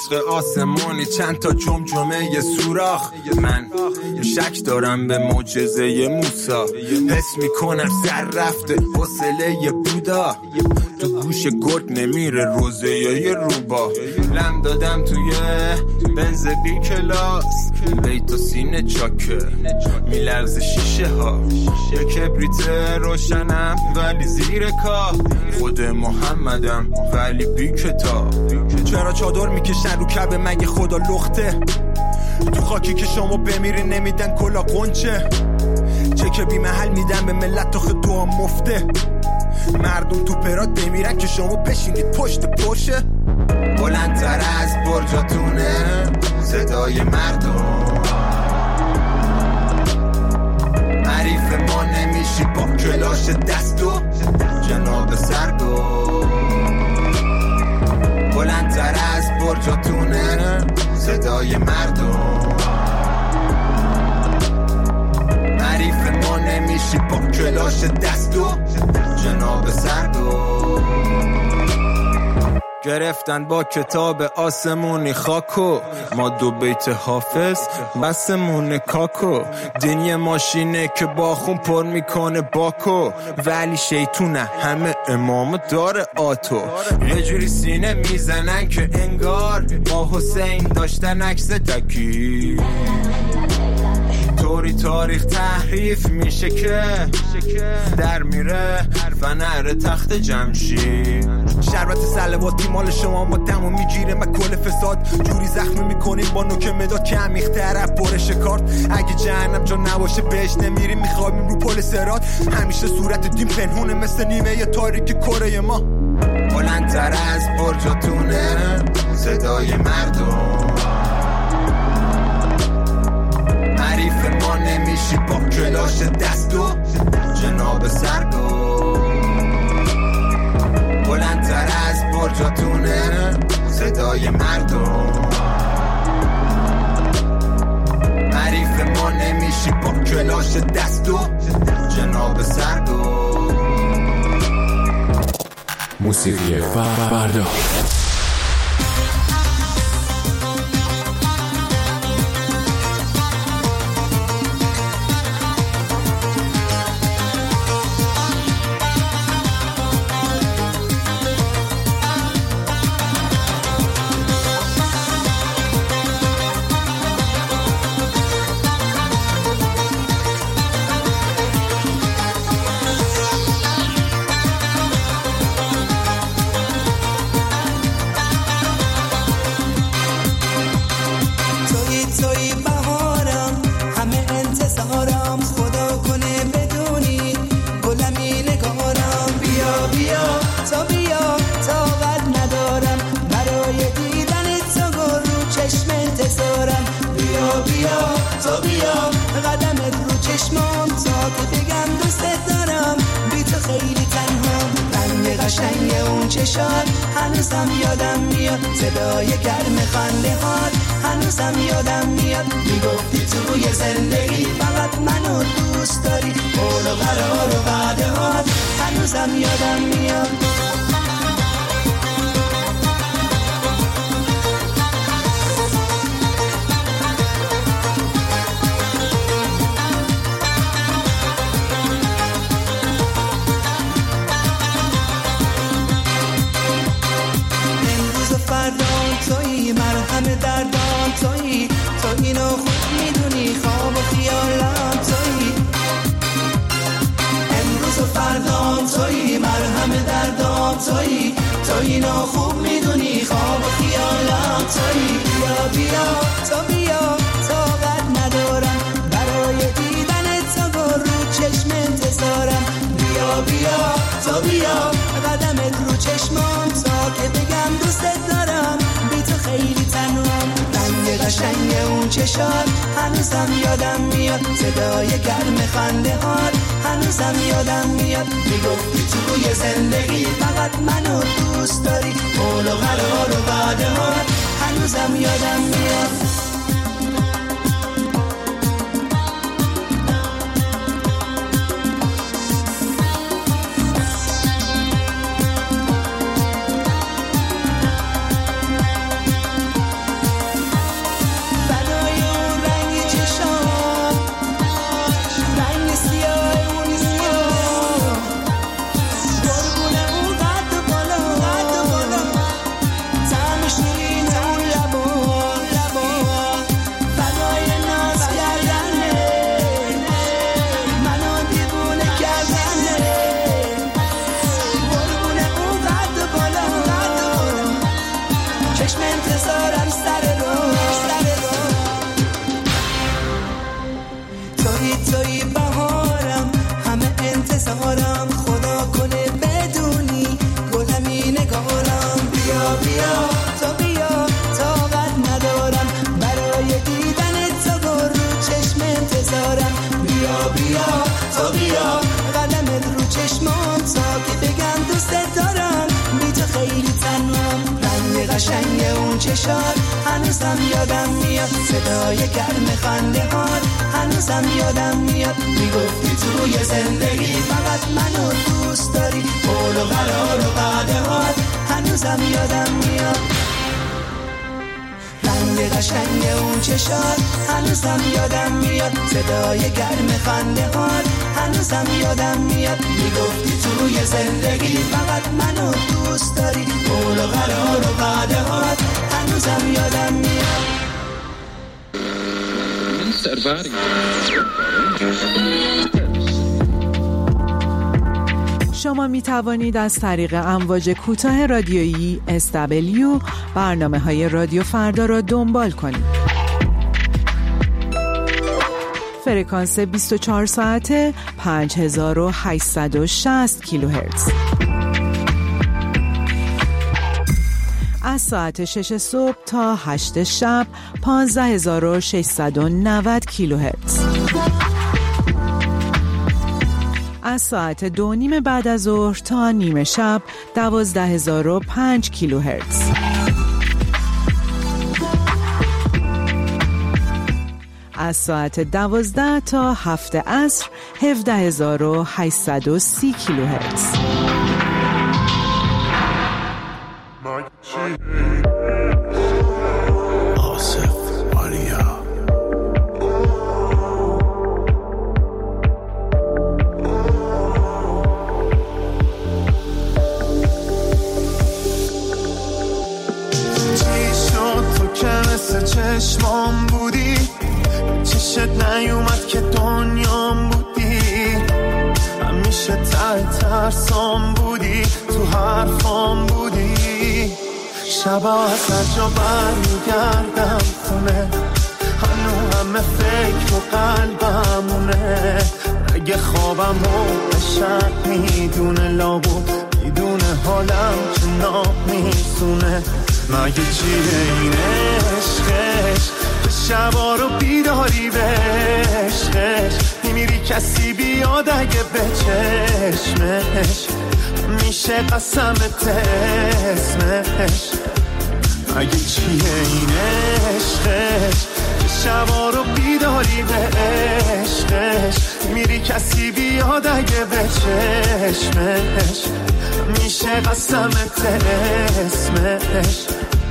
عشق آسمانی چند تا جمجمه یه سوراخ. من شک دارم به معجزه موسی، حس میکنم سر رفته حوصله بودا، تو گوش گرگ نمیره روزه یه روبا. لم دادم توی بنز بی کلاس، بیت و سینه چاکه میلرز شیشه ها، یه کبریت روشنم ولی زیر کاه، خود محمدم ولی بی کتاب. چرا چادر میکشن رو کعبه مگه خدا لخته؟ تو خاکی که شما بمیری نمیدن کلا قنچه، چک بی محل میدن به ملت تا دعا مفته. مردم تو پرات بمیرن که شما بشینید پشت پرشه. بلندتر از برجاتونه صدای مردم، حریف ما نمیشی با کلاش دست و جناب سرگو. بلندتر از برجاتونه صدای مردم، حریف ما نمیشی با کلاش دست و جناب سرگو. گرفتن با کتاب آسمونی خاکو، ما دو بیت حافظ بسمون کاکو. دینی ماشینه که با خون پر میکنه باکو، ولی شیطونه همه امام داره آتو. یه جوری سینه میزنن که انگار با حسین داشتن عکس تکی، طوری تاریخ تحریف میشه که در میره فنر تخت جمشید. شربت سلواتی مال شما ما دمو میگیره من کل فساد، جوری زخمی میکنیم با نوک مداد که عمیق طرف برش کارت. اگه جهنم جا نباشه بهش نمیریم، میخوابیم رو پل سرات. همیشه صورت دیم پنهونه مثل نیمه تاریک کره ما. بلندتر از برجاتونه صدای مردم، حریف ما نمیشی با کلاش دست و جناب سرگو. بلندتر از برجاتونه صدای مردم، حریف ما نمیشی با کلاش دست و جناب سرگو. موسیقی فردا. هنوزم یادم میاد صدای گرم خنده هات، هنوزم یادم میاد میگفتی توی زندگی فقط منو دوست داری، قول و قرار و وعده هات هنوزم یادم میاد. تویی مرهم دردان، تویی تو اینو خوب میدونی، خواب و خیالم تویی، امروز و فردام تویی مرهم دردان، تویی تو اینو خوب میدونی، خواب و خیالم تویی. بیا بیا تو بیا طاقت ندارم برای دیدن تو رو چشم انتظارم. بیا بیا تو بیا قدمت رو چشمام تا که بگم دوست دارم، بی تو خیلی تنهام. رنگ قشنگ اون چشات هنوزم یادم میاد، صدای گرم خنده هات هنوزم یادم میاد میگفتی توی زندگی فقط منو دوست داری، قول و قرار و وعده هات هنوزم یادم میاد. چشات، هنوزم یادم میاد صدای گرم خنده هات، هنوزم یادم میاد میگفتی توی زندگی فقط منو دوست داری، قول و قرار و وعده هات هنوزم یادم میاد، رنگ قشنگ اون چشات هنوزم یادم میاد، صدای گرم خنده هات هنوزم یادم میاد، میگفتی توی زندگی فقط منو دوست داری، قول و قرار و وعده هات هنوزم یادم میاد. شما می توانید از طریق امواج کوتاه رادیویی SW برنامه‌های رادیو فردا را دنبال کنید. فرکانس 24 ساعته 5860 کیلوهرتز. از ساعت 6 صبح تا 8 شب 15690 کیلوهرتز. از ساعت 2:30 بعد از ظهر تا نیمه شب 12005 کیلوهرتز. از ساعت 12 تا 7 عصر 17830 کیلوهرتز. چشمام بودی، چشت نیومد که دنیام بودی، همیشه ته ترسام بودی، تو حرفام بودی، شبا از هر جا برمیگردم خونه، هنو همه فکر و قلبمونه، اگه خوابم رو بشک میدونه، لابود میدونه حالم که ناب میسونه، مگه چیه این عشقش، به شبا رو بیداری به عشقش، میمیری کسی بیاد اگه به چشمش، میشه قسمت اسمش، مگه چیه این عشقش، به شبا رو بیداری به عشقش، میمیری کسی بیاد اگه به چشمش، میشه قسمت اسمش.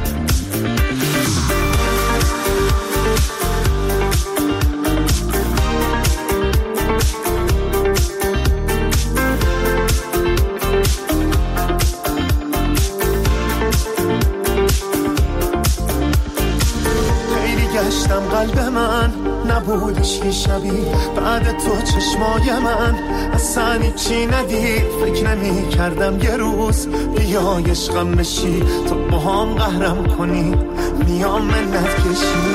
خیلی گشتم قلب من نبودش که شبیه بعد تو، چشمای من اصلا چی ندید، فکر نمی کردم یه روز بیای عشقم بشی، تو با هم قهرم کنی میام منت کشی،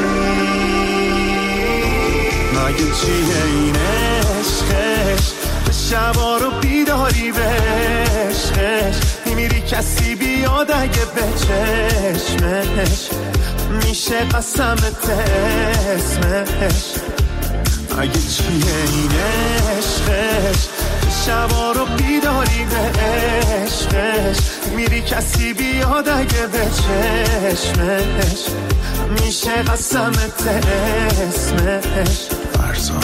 مگه چیه این عشقش، به شبا رو بیداری به عشقش، میمیری کسی بیاد اگه به چشمش، میشه قسمت اسمش، اگه چیه این عشقش، شبا رو بیداری به عشقش، میری کسی بیاد اگه به چشمش، میشه قسمت اسمش. فرزان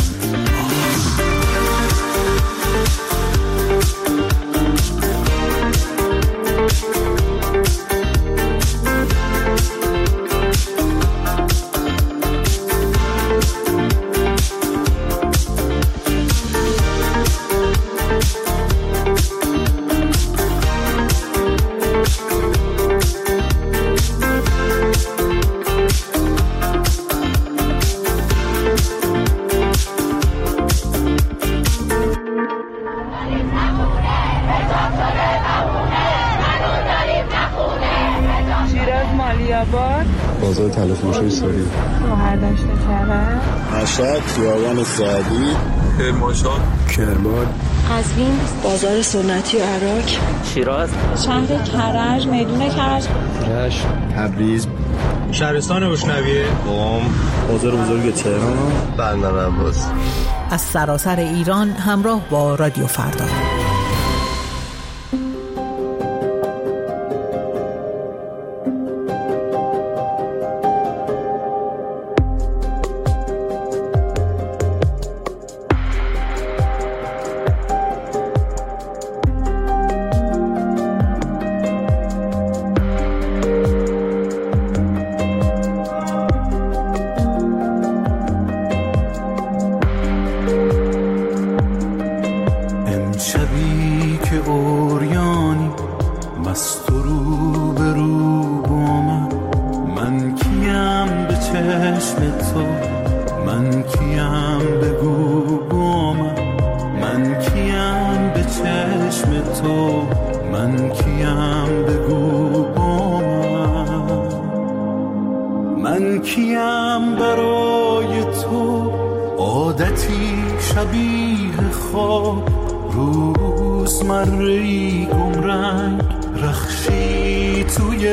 بازار تلفروشی ساری، شهردشت کرد، مشهد، خیابان سعدی، کرمانشاه، کرمان، قزوین، بازار سنتی عراق، شیراز، شهر کرج، میدون کرج، رشت، تبریز، شهرستان اشنویه، قم، بازار بزرگ تهران، بندر عباس. از سراسر ایران همراه با رادیو فردا. اوریانی مست رو به رو با من کیم به چشم تو، من کیم بگو با من کیم به چشم تو، من کیم بگو با من کیم برای تو عادتی شبیه خواب، روزمره‌ای گمرنگ رخشی توی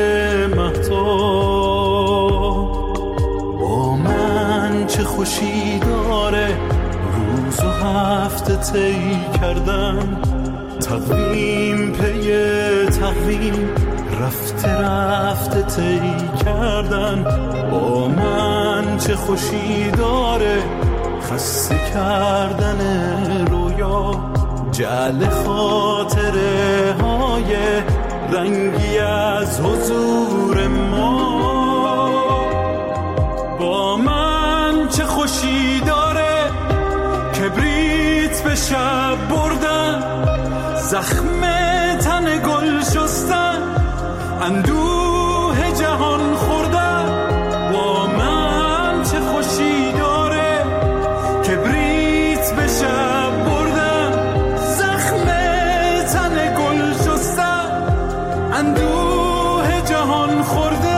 مهتاب. با من چه خوشی داره روز و هفته طی کردن، تقویم پی تقویم رفته طی کردن. با من چه خوشی داره خسته کردن رویا، جعل خاطره های رنگی از حضور ما. با من چه خوشی داره کبریت به شب بردن، زخم تن گل شستن، اندوه جهان خوردن. با من چه خوشی داره کبریت به شب بردن، زخم تن گل شستن، اندوه جهان خوردن.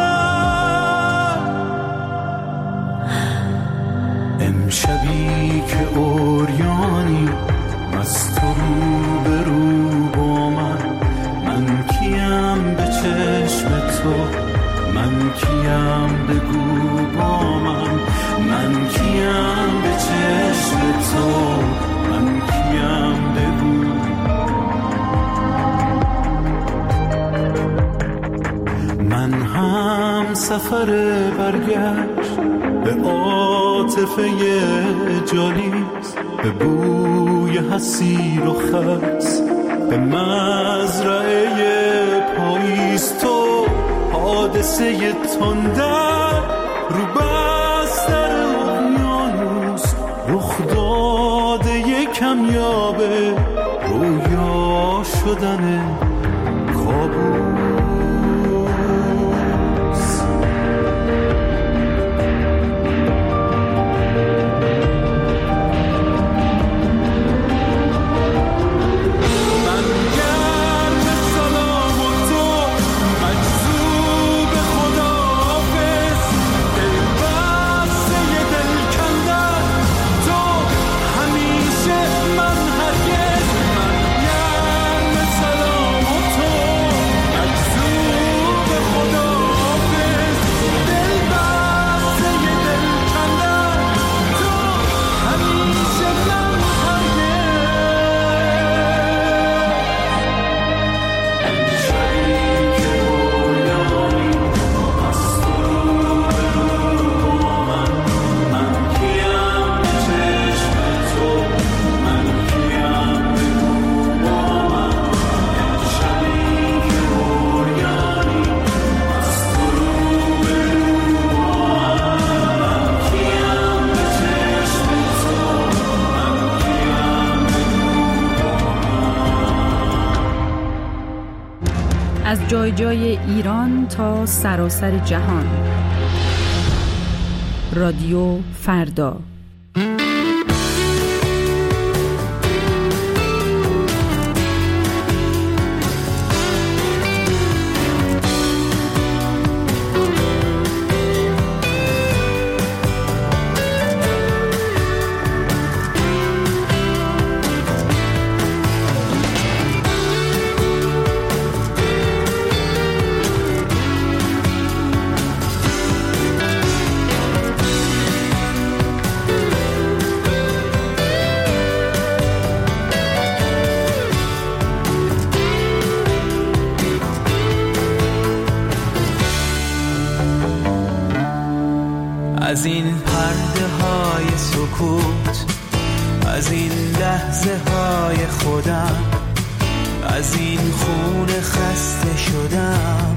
امشبی که اوریانی مست رو به رو با من کیم به چشم تو، من کیم بگو با من کیم به چشم تو، من کیم بگو. من هم سفر برگشت به عاطفه جالیز، به بوی حسیر و خس، به مزرعه پاییز. تو حادثه تندر رو بستر اقیانوس، رخ داده کمیابه رویا شدن کابوس. از جای جای ایران تا سراسر جهان. رادیو فردا. از این پرده های سکوت، از این لحظه های خودم، از این خون خسته شدم.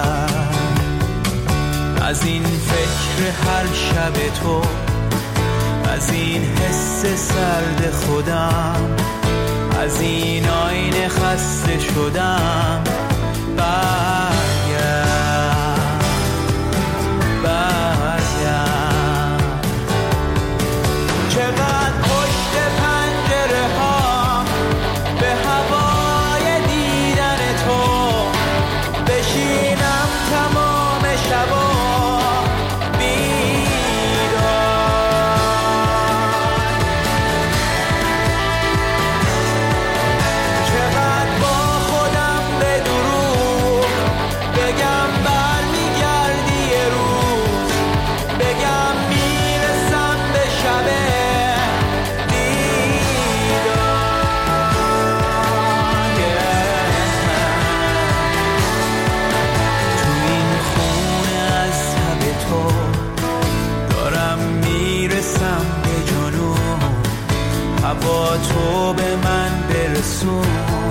برگرد از این فکر هر شب تو، از این حس سرد خودم، از این آینه خسته شدم. چقدر پشت پنجره ها به هوای دیدن تو بشینم تمام شبا با تو به من برسون.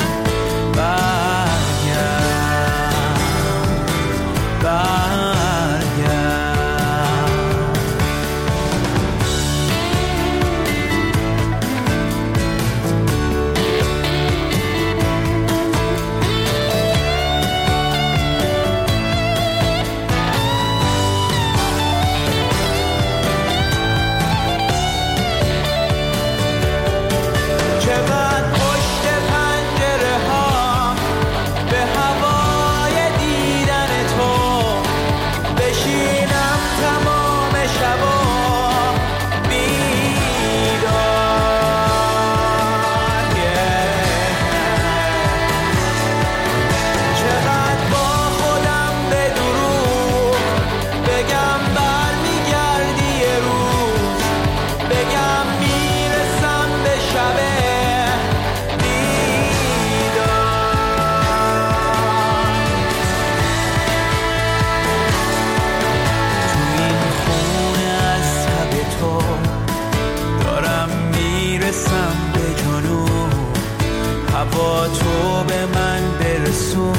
با تو به من برسون.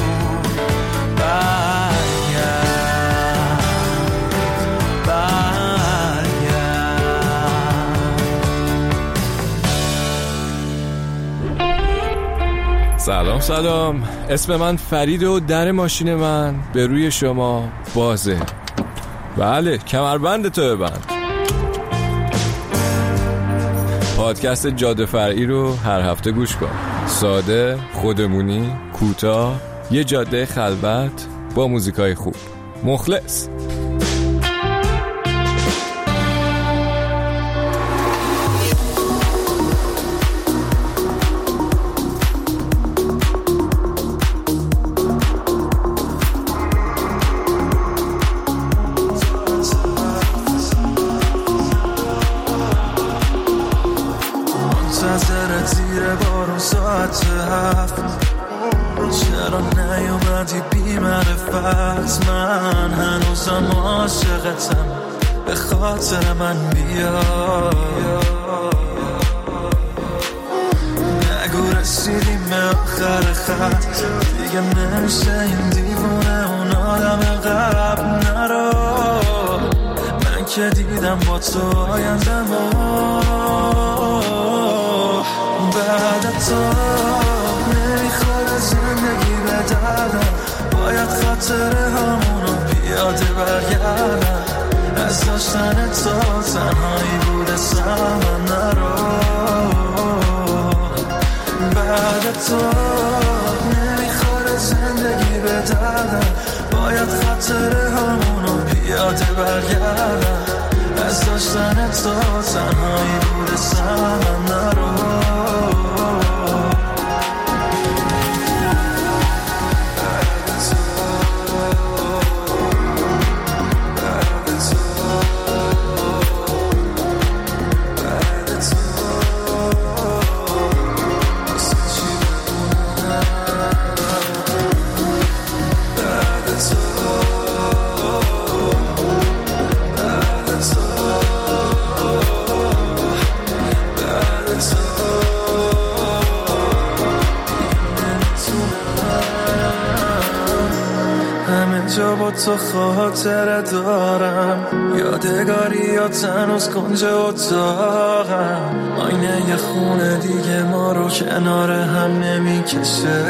سلام، اسم من فرید و در ماشین من به روی شما بازه. بله، کمربند تو ببند. پادکست جاده فرعی رو هر هفته گوش کن. ساده، خودمونی، کوتاه، یه جاده خلوت با موزیکای خوب. مخلص. منتظر زیر بارون ساعت 7، چرا نیومدی بی معرفت؟ من هنوزم عاشقتم، به خاطر من بیا. نگو رسیدیم به آخر خط، دیگه نمیشه این دیوونه اون آدم قبل. نرو، من که دیدم با تو آیندم بعد تو نمیخواد زندگی به دردم. باید خاطره همونو پیاده برگردم. از داشتن تو تنهایی بوده سمن. نرو، بعد تو نمیخواد زندگی به دردم. باید خاطره همونو پیاده برگردم. از داشتن تو تنهایی بوده سمن. نرو، تو خاطره دارم، یادگاریات هنوز کنج اتاقم، آینه یه خونه دیگه ما رو کنار هم نمیکشه،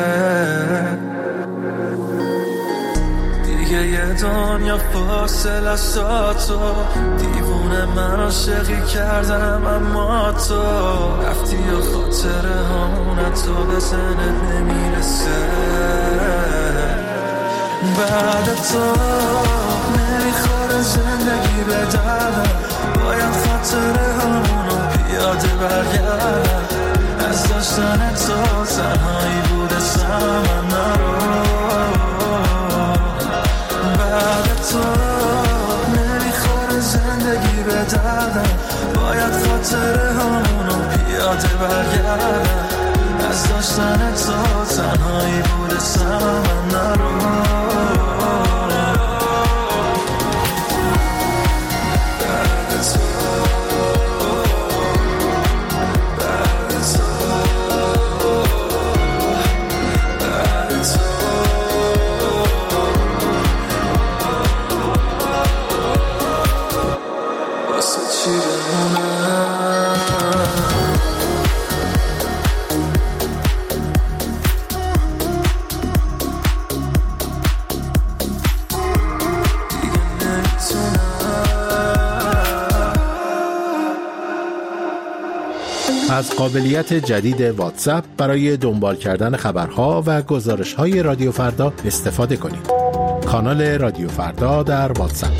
دیگه یه دنیا فاصله ساتو، دیوونه من عاشقی کردم اما تو رفتی و خاطره همونه تو به ذهنت نمیرسه، بعد تو نمیخوره زندگی به دردم، باید خاطره همونو پیاده برگردم، از داشتن تو تنهایی بوده سمن رو، بعد تو نمیخوره زندگی به دردم، باید خاطره همونو پیاده برگردم، از داشتن تو تنهایی بوده سمن رو. از قابلیت جدید واتساپ برای دنبال کردن خبرها و گزارش‌های رادیو فردا استفاده کنید. کانال رادیو فردا در واتساپ.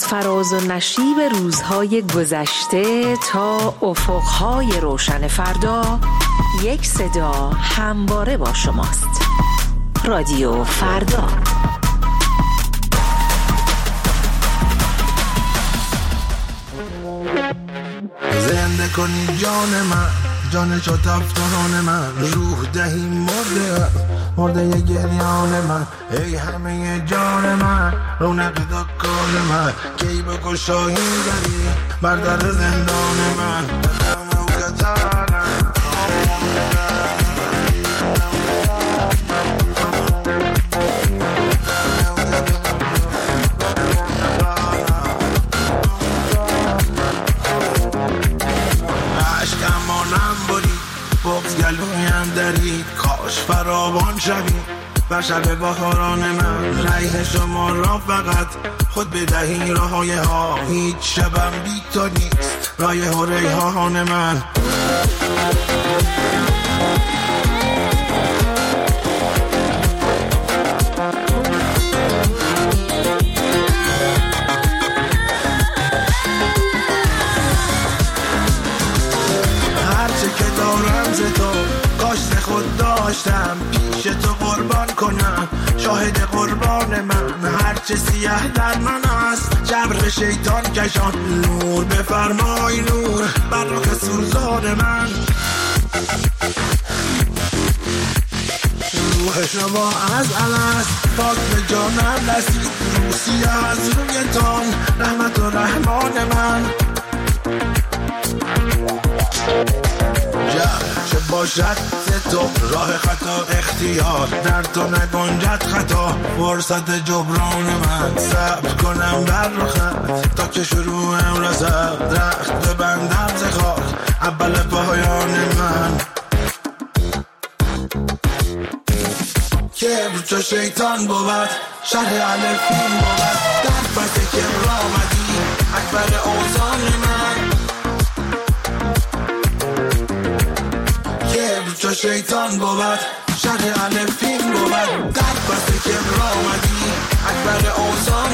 فراز و نشیب روزهای گذشته تا افقهای روشن فردا، یک صدا همواره با شماست. رادیو فردا. زنده کنی جان من، جان شد افتان من، روح دهی مرده ی گریان من، ای همه جان من، رونق دکان من، کی بکن شاهی داری بر در زندان من. گلویم درید کاش فراوان شوی بر شب بهاران من، ریح شما را فقط خود بدهی راهای ها، هیچ شبم بی تو نیست رایح و ریحان من. خود داشتم پیش تو قربان کنم، شاهد قربان من، هرچه سیاه در من است جبر شیطان کشان، نور بفرمای نور بر رخ سوزان من. روح شما از الست پاک به جانم رسید، روسی از رویتان رحمت و رحمان من. چه باشد تو راه خطا اختیار، در تو نگنجد خطا فرصت جبران من، صبر کنم بر رخت تا که شروعم رسد، رخت ببندم ز خاک اول پایان من. کبر چو شیطان بود شهر الفین بود، در پس کبر آمدی اکبر اوزان من. چو شیطان بود شهر الفین بود، در پس کبر آمدی اکبر اوزان